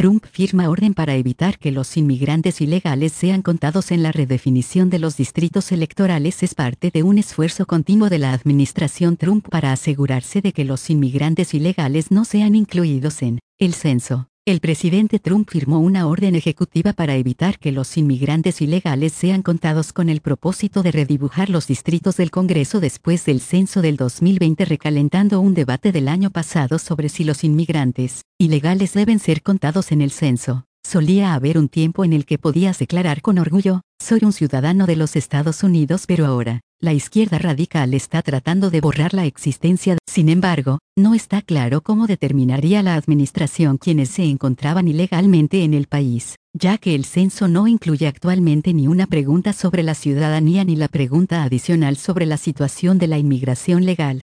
Trump firma orden para evitar que los inmigrantes ilegales sean contados en la redefinición de los distritos electorales. Es parte de un esfuerzo continuo de la administración Trump para asegurarse de que los inmigrantes ilegales no sean incluidos en el censo. El presidente Trump firmó una orden ejecutiva para evitar que los inmigrantes ilegales sean contados con el propósito de redibujar los distritos del Congreso después del censo del 2020, recalentando un debate del año pasado sobre si los inmigrantes ilegales deben ser contados en el censo. Solía haber un tiempo en el que podías declarar con orgullo: soy un ciudadano de los Estados Unidos, pero ahora, la izquierda radical está tratando de borrar la existencia. Sin embargo, no está claro cómo determinaría la administración quienes se encontraban ilegalmente en el país, ya que el censo no incluye actualmente ni una pregunta sobre la ciudadanía ni la pregunta adicional sobre la situación de la inmigración legal.